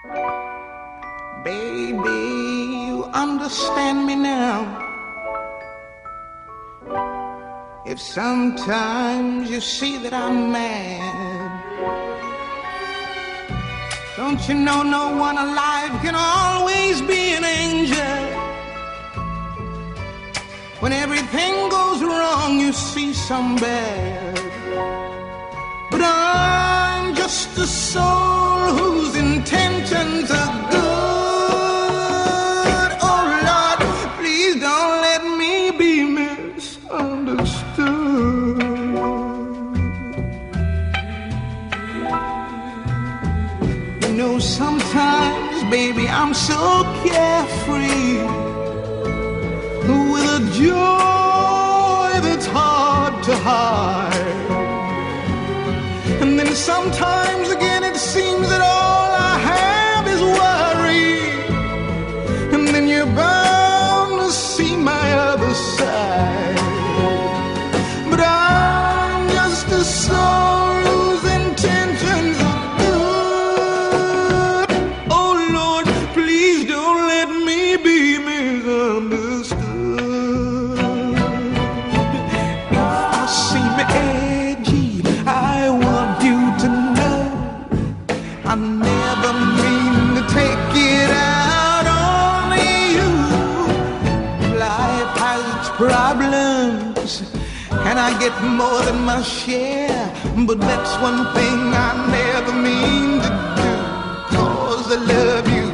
Baby, you understand me now. If sometimes you see that I'm mad, don't you know no one alive can always be an angel? When everything goes wrong, you see some bad. But I'm just a soul whose intentions are good. Oh Lord, please don't let me be misunderstood. You know, sometimes, baby, I'm so carefree, with a joy that's hard to hide. And then sometimes again it seems that all I have is worry. And then you're bound to see my other side. But I'm just a soul whose intentions are good. Oh Lord, please don't let me be misunderstood. I never mean to take it out on you. Life has its problems, and I get more than my share. But that's one thing I never mean to do, 'cause I love you.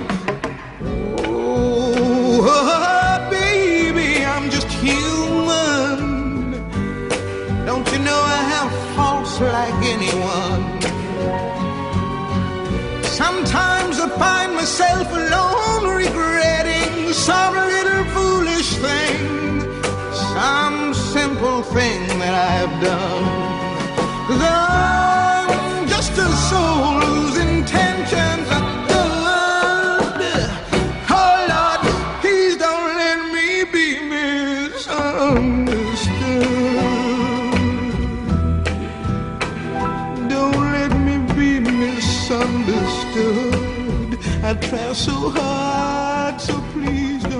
Oh, baby, I'm just human. Don't you know I have faults like anyone? Sometimes I find myself alone, regretting some little foolish thing, some simple thing that I've done. 'Cause I'm just a soul whose intentions are good. Oh Lord, please don't let me be misunderstood. Don't let me be misunderstood. I try so hard, so please